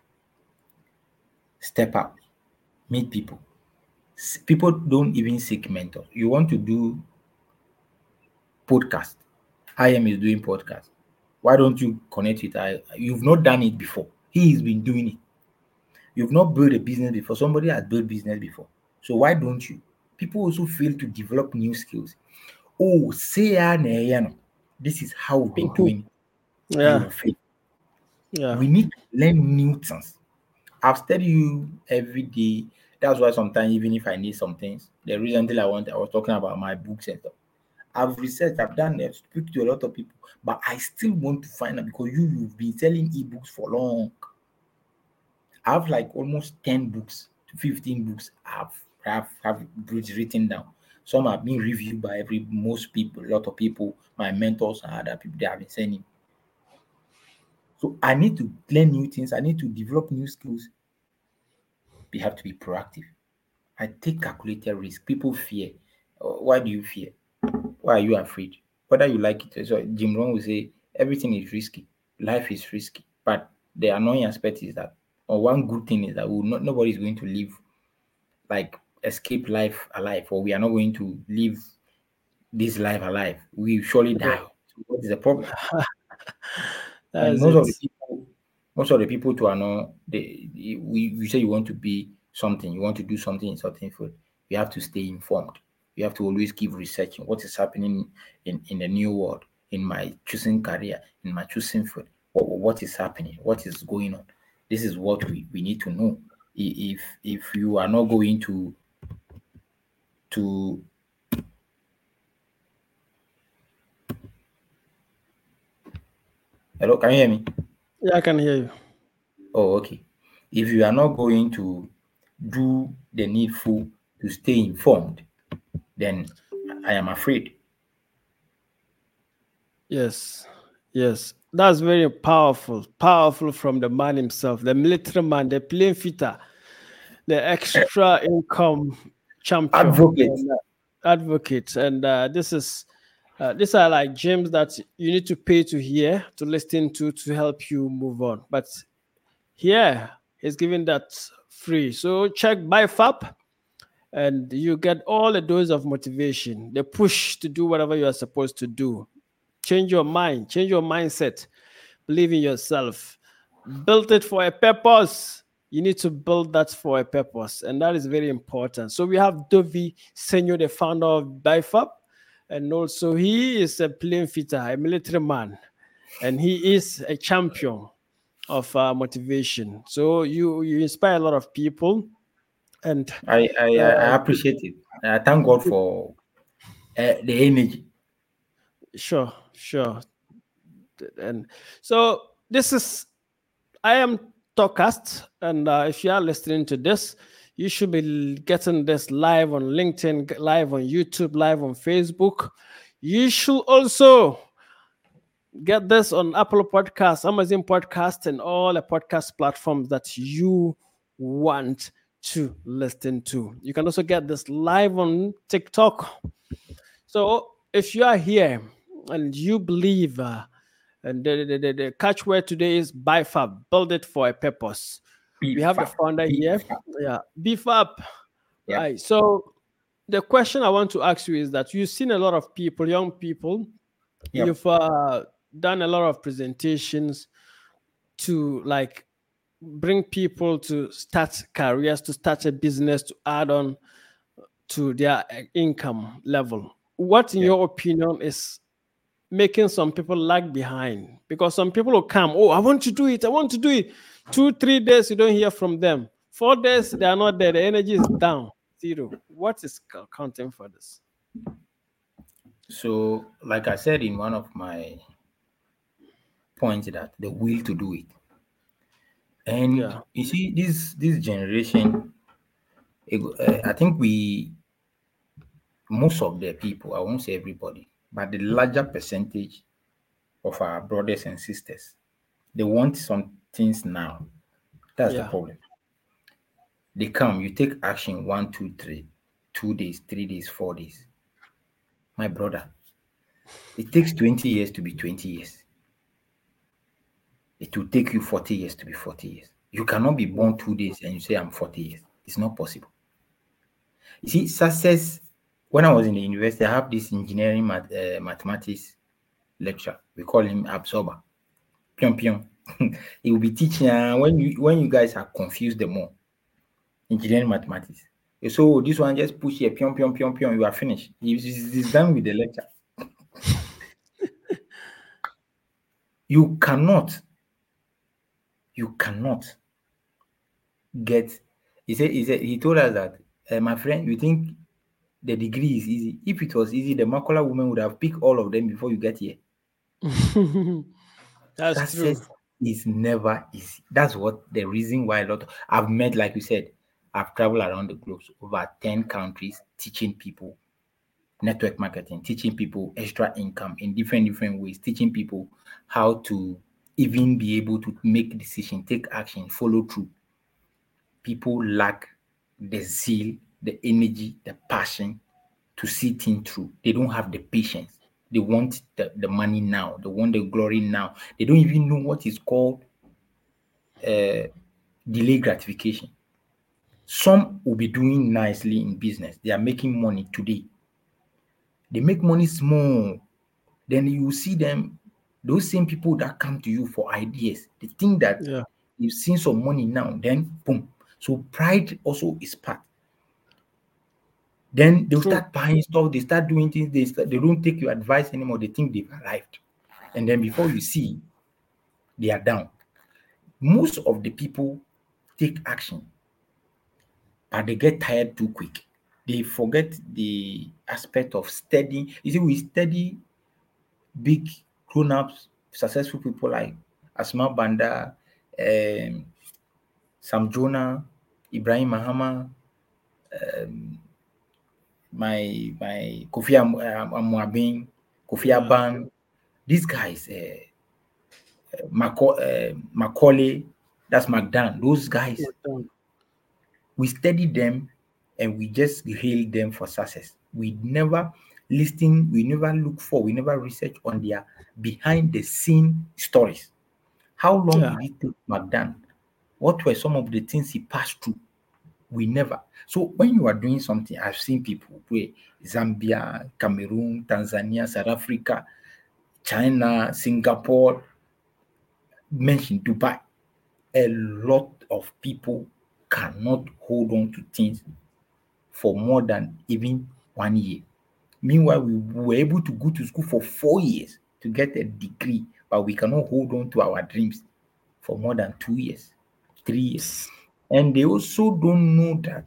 Step out, meet people. People don't even seek mentors. You want to do podcast. IM is doing podcast. Why don't you connect with I? You've not done it before. He has been doing it. You've not built a business before. Somebody has built business before. So why don't you? People also fail to develop new skills. Oh, say this is how we've been doing it. You Yeah. will fail. Yeah. We need to learn new things. I've studied you every day. That's why sometimes even if I need some things, the reason I was talking about my books and stuff. I've researched, I've done it, speak to a lot of people, but I still want to find out because you've been selling ebooks for long. I have like almost 10 books to 15 books have written down. Some have been reviewed by most people, a lot of people, my mentors and other people they have been sending. So I need to learn new things, I need to develop new skills. We have to be proactive. I take calculated risk. People fear. Why do you fear? Why are you afraid? Whether you like it, so Jim Rohn will say everything is risky. Life is risky. But the annoying aspect is that, or one good thing is that nobody is going to live like escape life alive, or we are not going to live this life alive. We surely die. So what is the problem? And That's it. most of the people to are not you say you want to be something, you want to do something in certain field, you have to stay informed. You have to always keep researching what is happening in the new world, in my choosing career, in my choosing field. What is happening? What is going on? This is what we need to know. If you are not going to hello, can you hear me? Yeah, I can hear you. Oh, okay. If you are not going to do the needful to stay informed, then I am afraid. Yes. Yes. That's very powerful. Powerful from the man himself, the military man, the plain fitter, the extra income champion, Advocate. and, advocate. And these are like gems that you need to pay to hear, to listen to help you move on. But here, he's giving that free. So check BiFAP and you get all a dose of motivation, the push to do whatever you are supposed to do. Change your mind, change your mindset, believe in yourself, build it for a purpose. You need to build that for a purpose, and that is very important. So we have Dovi Senor, the founder of BiFAP, and also he is a plain fitter, a military man, and he is a champion of motivation. So you inspire a lot of people, and I appreciate it. I thank God for the energy. sure. And so this is I am Talkcast, and if you are listening to this, you should be getting this live on LinkedIn, live on YouTube, live on Facebook. You should also get this on Apple Podcasts, Amazon Podcast, and all the podcast platforms that you want to listen to. You can also get this live on TikTok. So if you are here and you believe, and the catchword today is BiFAP, build it for a purpose. We have the founder here. Yeah, BiFAP. Yep. Right. So the question I want to ask you is that you've seen a lot of people, young people, Yep. you've done a lot of presentations to like bring people to start careers, to start a business, to add on to their income level. What, in Yep. your opinion, is making some people lag behind? Because some people will come, oh, I want to do it. 2-3 days, you don't hear from them. 4 days, they are not there. The energy is down, zero. What is accounting for this? So, like I said in one of my points, that the will to do it. And Yeah. you see, this generation, I think most of the people, I won't say everybody, but the larger percentage of our brothers and sisters, they want some things now. That's the Yeah. problem. They come, you take action 1, 2, 3, 2 days, 3 days, 4 days. My brother, it takes 20 years to be 20 years. It will take you 40 years to be 40 years. You cannot be born 2 days and you say, I'm 40 years. It's not possible. You see, success, when I was in the university, I have this engineering mathematics lecturer. We call him Absorber. Pion Pion. He will be teaching when you guys are confused the more. Engineering mathematics. So this one just push here, pion, pion, pion, pion, you are finished. He's done with the lecture. You cannot get. He told us that, my friend, you think the degree is easy? If it was easy, the Makula woman would have picked all of them before you get here. That's true. Success is never easy. That's what the reason why I've met, like you said, I've traveled around the globe, so over 10 countries, teaching people network marketing, teaching people extra income in different ways, teaching people how to even be able to make decision, take action, follow through. People lack the zeal, the energy, the passion to see things through. They don't have the patience. They want the money now. They want the glory now. They don't even know what is called delay gratification. Some will be doing nicely in business. They are making money today. They make money small. Then you see them, those same people that come to you for ideas. They think that Yeah. you've seen some money now, then boom. So pride also is part. Then they'll True. start buying stuff, they start doing things, they don't take your advice anymore, they think they've arrived. And then before you see, they are down. Most of the people take action, but they get tired too quick. They forget the aspect of studying. You see, we study big grown-ups, successful people like Asma Banda, Sam Jonah, Ibrahim Mahama, my Kofi Amuabin, Kofi Yeah. Aban, these guys, Macaulay, that's McDan, those guys, Well done. we study them and we just hail them for success. We never listen, we never look for, we never research on their behind the scene stories. How long Yeah. did it take McDan? What were some of the things he passed through? We never. So when you are doing something, I've seen people where Zambia, Cameroon, Tanzania, South Africa, China, Singapore, mention Dubai. A lot of people cannot hold on to things for more than even 1 year. Meanwhile, we were able to go to school for 4 years to get a degree, but we cannot hold on to our dreams for more than 2 years, 3 years. And they also don't know that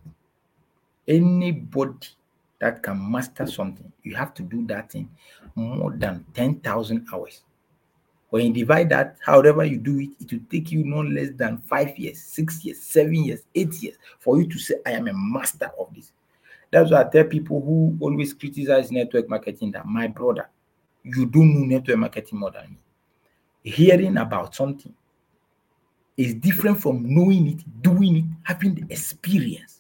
anybody that can master something, you have to do that thing more than 10,000 hours. When you divide that, however you do it, it will take you no less than 5 years, 6 years, 7 years, 8 years for you to say, I am a master of this. That's why I tell people who always criticize network marketing that, my brother, you don't know network marketing more than me. Hearing about something is different from knowing it, doing it, having the experience.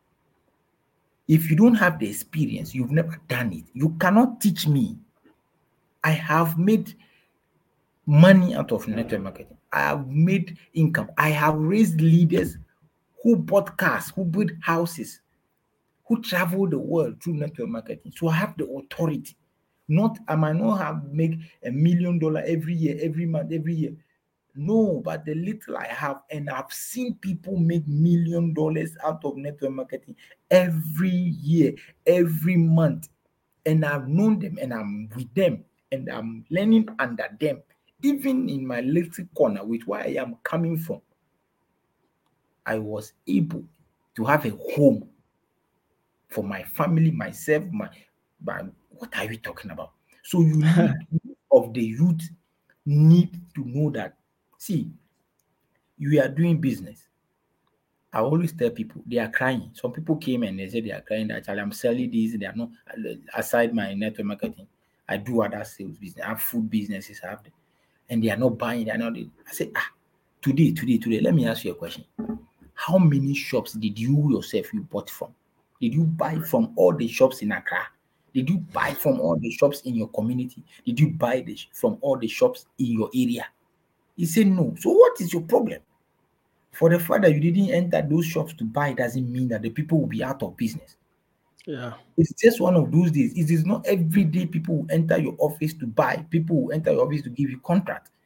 If you don't have the experience, you've never done it. You cannot teach me. I have made money out of network marketing. I have made income. I have raised leaders who bought cars, who built houses, who travel the world through network marketing. So I have the authority. Not I might not have make $1 million every year, every month, every year. No, but the little I have, and I've seen people make $1 million out of network marketing every year, every month. And I've known them and I'm with them and I'm learning under them. Even in my little corner with where I am coming from, I was able to have a home for my family, myself, my what are we talking about? So you need of the youth need to know that, see, you are doing business. I always tell people they are crying. Some people came and they said they are crying that I'm selling this. They are not aside my network marketing. I do other sales business. I have food businesses. I have them, and they are not buying. They are not. I said, today. Let me ask you a question. How many shops did you yourself you bought from? Did you buy from all the shops in Accra? Did you buy from all the shops in your community? Did you buy from all the shops in your area? He said no. So what is your problem? For the fact that you didn't enter those shops to buy doesn't mean that the people will be out of business. Yeah. It's just one of those days. It is not every day people will enter your office to buy. People will enter your office to give you contract.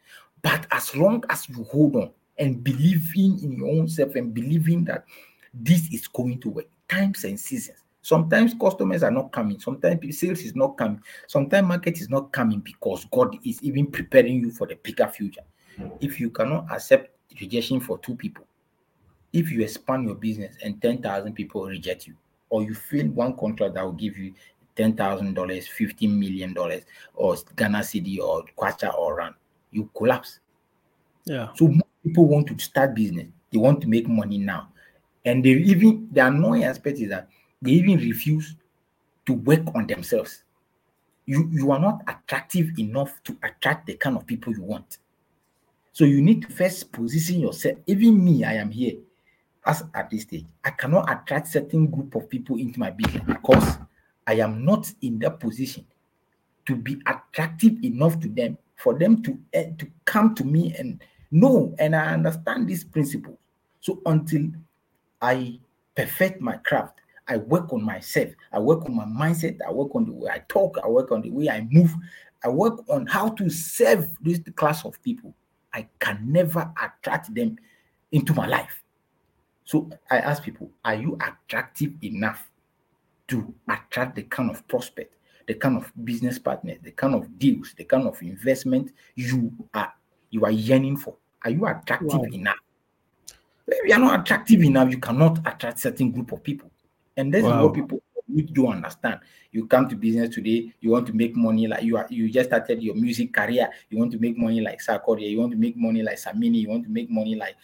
But as long as you hold on and believing in your own self and believing that this is going to work, times and seasons. Sometimes customers are not coming. Sometimes sales is not coming. Sometimes market is not coming because God is even preparing you for the bigger future. If you cannot accept rejection for 2 people, if you expand your business and 10,000 people reject you, or you fail one contract that will give you $10,000, $15 million, or Ghana City, or Kwacha, or Rand, you collapse. Yeah. So most people want to start business. They want to make money now. And the annoying aspect is that they even refuse to work on themselves. You are not attractive enough to attract the kind of people you want. So you need to first position yourself. Even me, I am here. As at this stage, I cannot attract certain group of people into my business because I am not in that position to be attractive enough to them for them to come to me and know. And I understand this principle. So until I perfect my craft, I work on myself, I work on my mindset, I work on the way I talk, I work on the way I move, I work on how to serve this class of people, I can never attract them into my life. So I ask people, are you attractive enough to attract the kind of prospect, the kind of business partners, the kind of deals, the kind of investment you are yearning for? Are you attractive enough? If you are not attractive enough, you cannot attract certain group of people. And this is what people don't understand. You come to business today, you want to make money like you just started your music career, you want to make money like Sarkodie, you want to make money like Samini, you want to make money like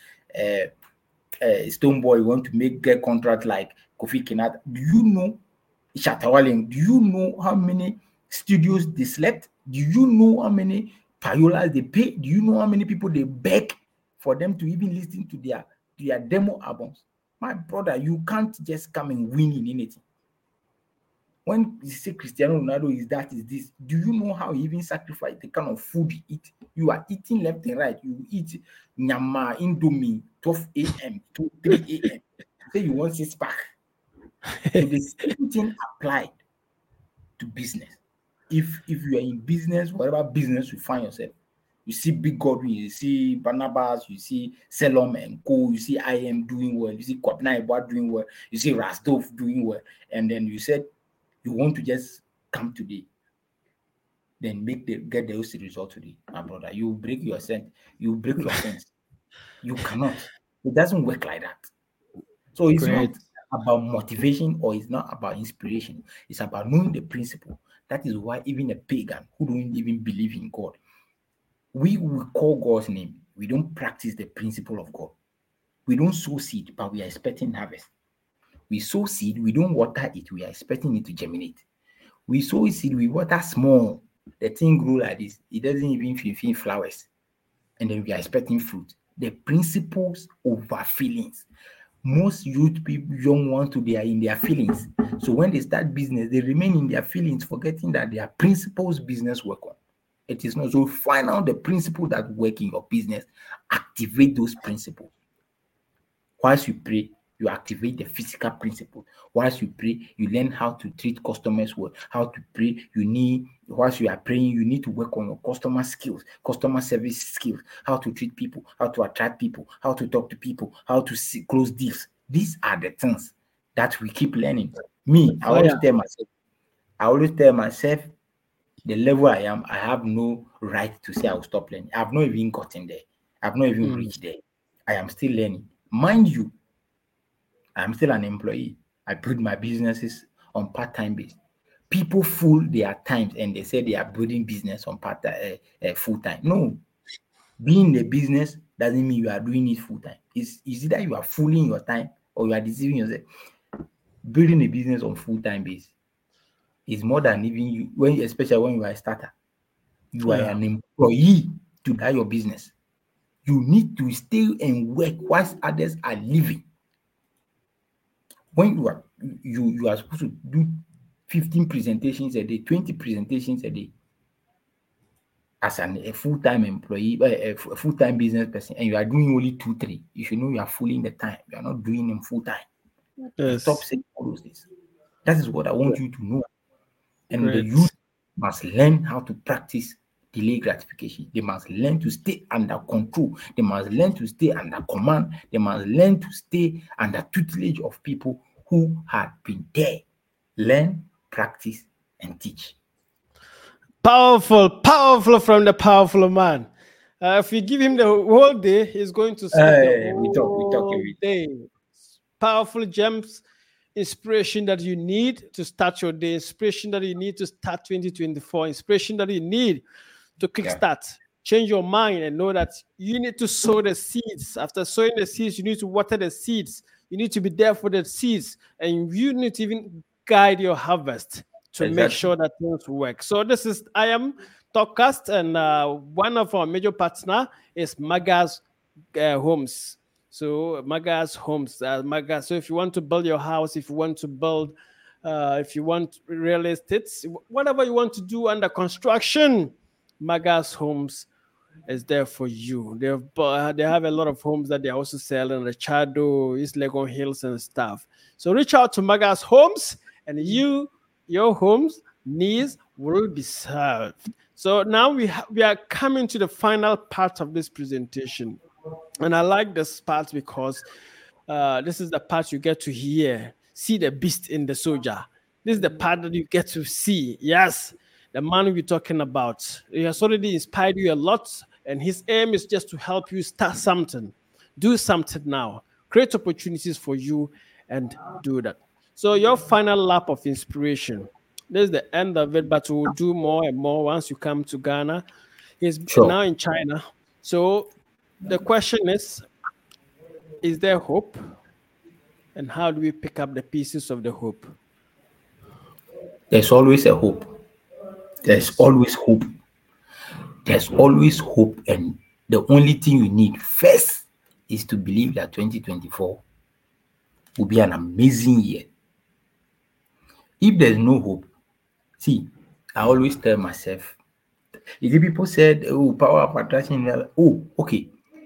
Stonebwoy, you want to get contract like Kofi Kinata. Do you know Shatawale? Do you know how many studios they slept? Do you know how many payolas they pay? Do you know how many people they beg for them to even listen to their demo albums? My brother, you can't just come and win in anything. When you say Cristiano Ronaldo is this, do you know how he even sacrificed the kind of food he eat? You are eating left and right. You eat nyama, indomie, 12 a.m. to 3 a.m. Say you want 6-pack. So the same thing applied to business. If you are in business, whatever business you find yourself, you see Big Godwin, you see Barnabas, you see Selom and Co, you see I am doing well, you see Kwabena Iboa doing well, you see Rasdorf doing well, and then you said you want to just come today, then get those results today, my brother. You break your sense, you break your sense. You cannot. It doesn't work like that. So it's not about motivation or it's not about inspiration. It's about knowing the principle. That is why even a pagan who don't even believe in God, we will call God's name. We don't practice the principle of God. We don't sow seed, but we are expecting harvest. We sow seed, we don't water it, we are expecting it to germinate. We sow seed, we water small. The thing grow like this. It doesn't even feel flowers. And then we are expecting fruit. The principles over feelings. Most youth people, young ones today, are in their feelings. So when they start business, they remain in their feelings, forgetting that their principles business work on. It is not. So find out the principle that work in your business. Activate those principles. Whilst you pray, you activate the physical principle. Whilst you pray, you learn how to treat customers well. How to pray, whilst you are praying, you need to work on your customer skills, customer service skills, how to treat people, how to attract people, how to talk to people, how to close deals. These are the things that we keep learning. Me, I always tell myself, the level I am, I have no right to say I will stop learning. I've not even gotten there. I've not even reached there. I am still learning. Mind you, I'm still an employee. I put my businesses on part-time basis. People fool their times and they say they are building business on full-time. No. Being in a business doesn't mean you are doing it full-time. It's either you are fooling your time or you are deceiving yourself. Building a business on full-time basis is more than even you, especially when you are a starter. You are an employee to that your business. You need to stay and work whilst others are living. When you are supposed to do 15 presentations a day, 20 presentations a day as a full-time employee, a full-time business person, and you are doing only 2-3, you should know you are fooling the time. You are not doing them full-time. Stop saying all those things. That is what I want you to know. And the youth must learn how to practice delay gratification. They must learn to stay under control. They must learn to stay under command. They must learn to stay under tutelage of people who had been there. Learn, practice, and teach. Powerful from the powerful man. If you give him the whole day, he's going to sleep the We talk whole day. Powerful gems, inspiration that you need to start your day, inspiration that you need to start 2024, inspiration that you need to kickstart. Change your mind and know that you need to sow the seeds. After sowing the seeds, you need to water the seeds. You need to be there for the seeds, and you need to even guide your harvest to make sure that things work. So this is I Am Talkcast, and one of our major partner is Magas Homes. So Magas Homes, Magas. So if you want to build your house, if you want to build, if you want real estate, whatever you want to do under construction, Magas Homes is there for you. They have a lot of homes that they're also selling, the Chado, East Legon Hills and stuff. So reach out to Magas Homes, and your homes needs will be served. So now we are coming to the final part of this presentation, and I like this part because this is the part you get to see the beast in the soldier. This is the part that you get to see. Yes, the man we're talking about. He has already inspired you a lot, and his aim is just to help you start something, do something now, create opportunities for you, and do that. So your final lap of inspiration. This is the end of it, but we'll do more and more once you come to Ghana. He's now in China. So the question is there hope? And how do we pick up the pieces of the hope? There's always a hope. There's always hope. There's always hope. And the only thing you need first is to believe that 2024 will be an amazing year. If there's no hope, see, I always tell myself, if people said, oh, power of attraction, oh, okay.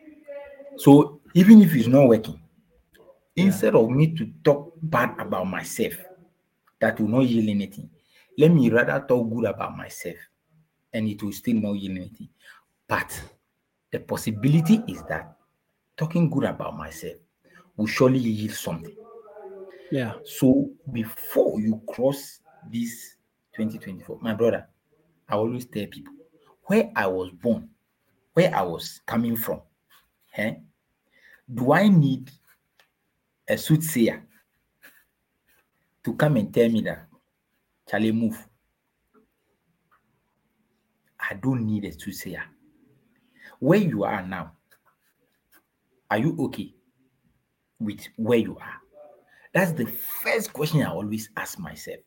So even if it's not working, instead of me to talk bad about myself, that will not yield anything, let me rather talk good about myself, and it will still not yield anything. But the possibility is that talking good about myself will surely yield something. Yeah. So before you cross this 2024, my brother, I always tell people where I was born, where I was coming from. Do I need a soothsayer to come and tell me that Charlie move? I don't need a soothsayer. Where you are now, are you okay with where you are? That's the first question I always ask myself.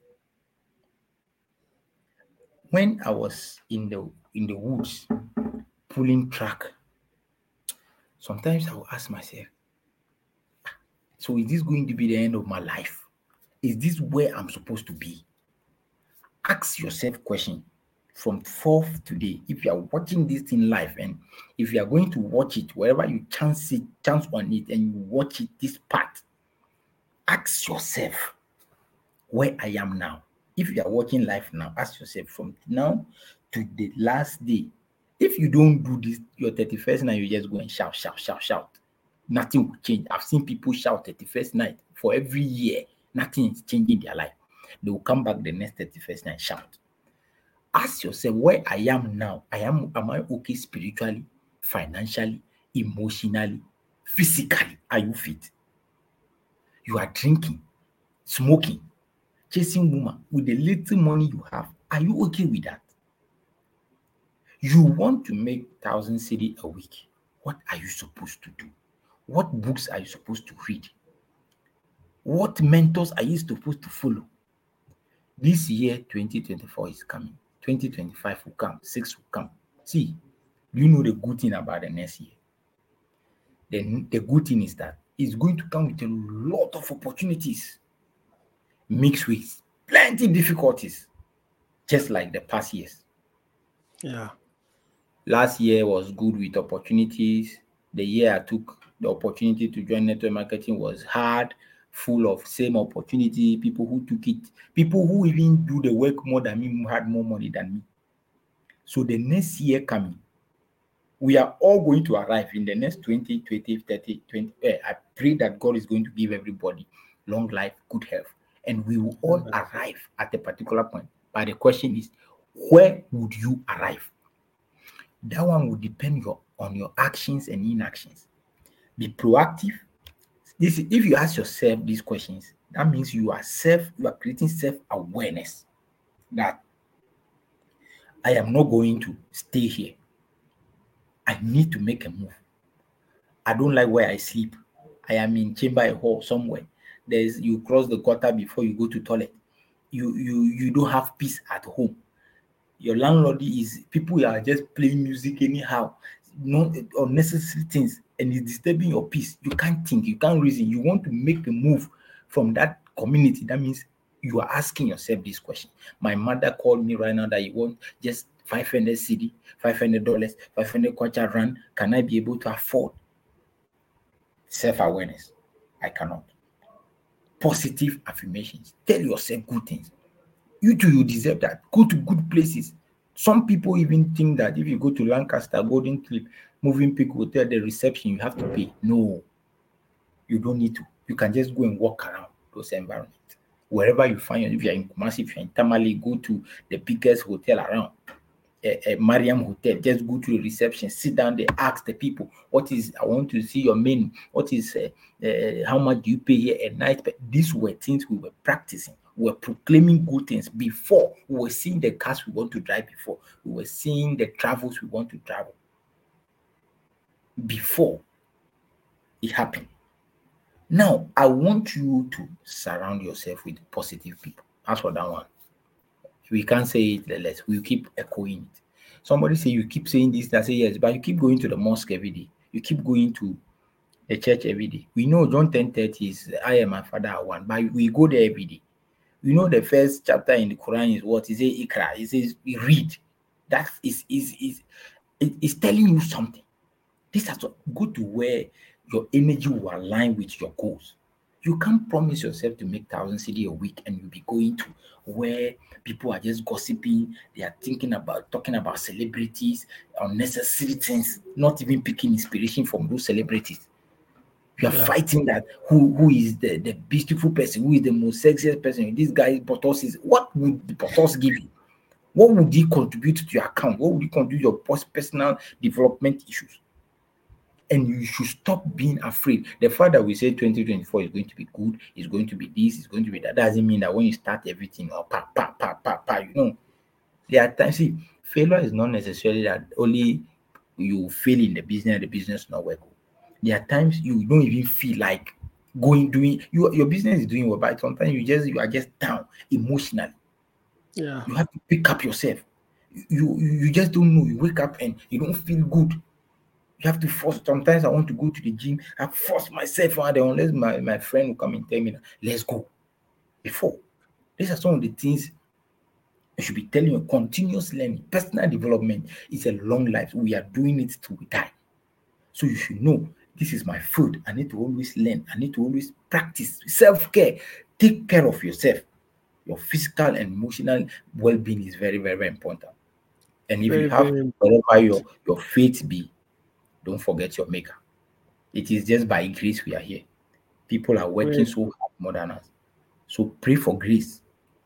When I was in the woods pulling track, sometimes I will ask myself, so is this going to be the end of my life? Is this where I'm supposed to be? Ask yourself question from 4th today. If you are watching this thing live, and if you are going to watch it, wherever you chance on it, and you watch it, this part, ask yourself where I am now. If you are watching live now, ask yourself from now to the last day. If you don't do this, your 31st night, you just go and shout. Nothing will change. I've seen people shout 31st night for every year. Nothing is changing in their life. They will come back the next 31st night, shout. Ask yourself where I am now. Am I okay spiritually, financially, emotionally, physically? Are you fit? You are drinking, smoking, chasing woman with the little money you have. Are you okay with that? You want to make 1,000 cedi a week. What are you supposed to do? What books are you supposed to read? What mentors are you supposed to follow? This year, 2024 is coming. 2025 will come. 6 will come. See, do you know the good thing about the next year? The good thing is that it's going to come with a lot of opportunities mixed with plenty difficulties, just like the past years. Yeah. Last year was good with opportunities. The year I took the opportunity to join network marketing was hard, full of same opportunity. People who took it, people who even do the work more than me, who had more money than me. So the next year coming, we are all going to arrive in the next 20, 20, 30, 20. I pray that God is going to give everybody long life, good health, and we will all arrive at a particular point. But the question is, where would you arrive? That one will depend on your actions and inactions. Be proactive. If you ask yourself these questions, that means you are creating self-awareness that I am not going to stay here. I need to make a move. I don't like where I sleep. I am in chamber hall somewhere. You cross the gutter before you go to toilet. You don't have peace at home. Your landlord is people are just playing music anyhow, no unnecessary things, and it's disturbing your peace. You can't think, you can't reason. You want to make a move from that community. That means you are asking yourself this question. My mother called me right now that you want just 500 cedi, $500, 500 kwacha rand. Can I be able to afford? Self-awareness. I cannot. Positive affirmations. Tell yourself good things. You too, you deserve that. Go to good places. Some people even think that if you go to Lancaster, Golden Clip, Movenpick Hotel, the reception, you have to pay. No, you don't need to. You can just go and walk around those environments. Wherever you find yourself, if you're in Kumasi, if you're in Tamale, go to the biggest hotel around. Mariam Hotel, just go to the reception, sit down there, ask the people, I want to see your menu. What is, how much do you pay here at night? But these were things we were practicing. We were proclaiming good things before. We were seeing the cars we want to drive before. We were seeing the travels we want to travel before it happened. Now, I want you to surround yourself with positive people. As for that one, we can't say it less. We keep echoing it. Somebody say you keep saying this, I say yes, but you keep going to the mosque every day. You keep going to the church every day. We know John 10:30 is I am my father are one, but we go there every day. You know the first chapter in the Quran is what? It says Ikra. It says we read. That is telling you something. This has to go to where your energy will align with your goals. You can't promise yourself to make 1,000 cedi a week and you'll be going to where people are just gossiping. They are talking about celebrities, unnecessary things, not even picking inspiration from those celebrities. You are fighting that who is the beautiful person, who is the most sexiest person. This guy, Botos is. What would the Botos give you? What would he contribute to your account? What would he contribute to your personal development issues? And you should stop being afraid. The fact that we say 2024 is going to be good, is going to be this, is going to be that, doesn't mean that when you start everything, you know, there are times, see, failure is not necessarily that only you fail in the business not work. There are times you don't even feel like doing your business is doing well, but sometimes you are just down emotionally. Yeah. You have to pick up yourself. You just don't know. You wake up and you don't feel good. You have to force. Sometimes I want to go to the gym. I force myself out there unless my friend will come and tell me, let's go. Before. These are some of the things I should be telling you. Continuous learning, personal development is a long life. We are doing it till we die. So you should know this is my food. I need to always learn. I need to always practice self-care. Take care of yourself. Your physical and emotional well-being is very, very, very important. And if you have whatever your faith be, don't forget your maker. It is just by grace we are here. People are working so hard more than us. So pray for grace.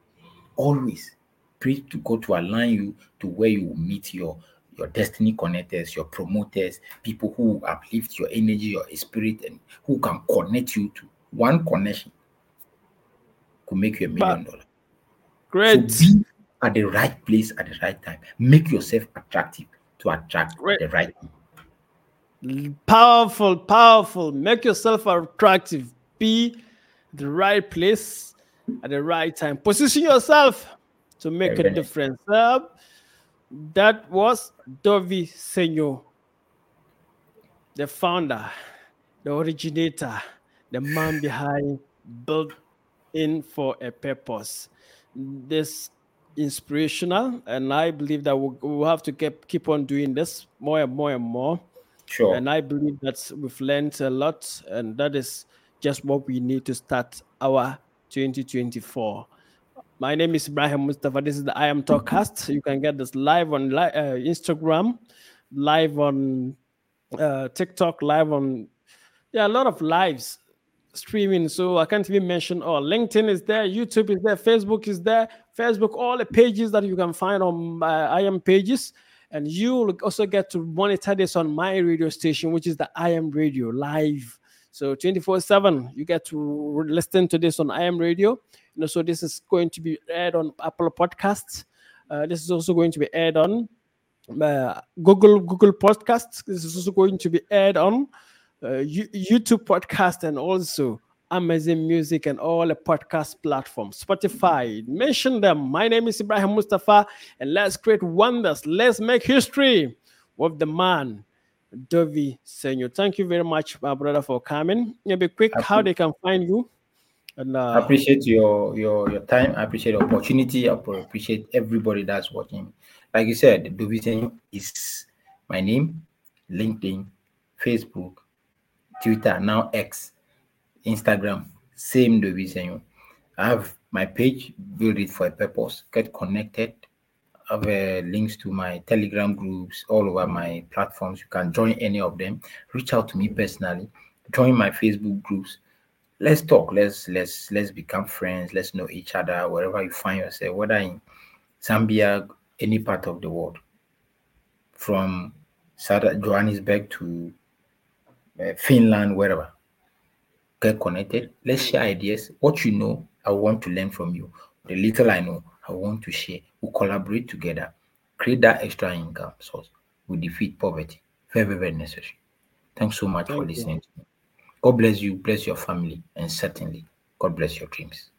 Always pray to God to align you to where you will meet your destiny connectors, your promoters, people who uplift your energy, your spirit, and who can connect you to one connection could make you $1 million. Great. So be at the right place at the right time. Make yourself attractive to attract the right people. Powerful. Make yourself attractive. Be the right place at the right time. Position yourself to make a difference. That was Dovi Senyo, the founder, the originator, the man behind Built In for a Purpose. This inspirational, and I believe that we'll have to keep on doing this more and more. Sure. And I believe that we've learned a lot, and that is just what we need to start our 2024. My name is Ibrahim Mustafa. This is the I Am Talkcast. You can get this live on Instagram, live on TikTok, live on, yeah, a lot of lives streaming. So I can't even mention all. LinkedIn is there, YouTube is there, Facebook is there. Facebook, all the pages that you can find on I Am pages. And you will also get to monitor this on my radio station, which is the I Am Radio live. So 24/7, you get to listen to this on I Am Radio. So this is going to be aired on Apple Podcasts. This is also going to be aired on Google Podcasts. This is also going to be aired on YouTube podcast and also Amazon Music and all the podcast platforms, Spotify. Mention them. My name is Ibrahim Mustafa, and let's create wonders. Let's make history with the man, Dovi Senyo. Thank you very much, my brother, for coming. Maybe quick, how they can find you. And I appreciate your time. I appreciate the opportunity. I appreciate everybody that's watching. Like you said, Dovi is my name, LinkedIn, Facebook, Twitter, now X, Instagram, same Dovi. I have my page, build it for a purpose. Get connected. I have links to my Telegram groups all over my platforms. You can join any of them. Reach out to me personally. Join my Facebook groups. Let's talk. Let's become friends. Let's know each other wherever you find yourself, whether in Zambia, any part of the world, from Johannesburg to Finland, wherever. Get connected. Let's share ideas. What you know, I want to learn from you. The little I know, I want to share. We'll collaborate together, create that extra income source. We defeat poverty. Very, very, very necessary. Thanks so much for listening to me. God bless you, bless your family, and certainly, God bless your dreams.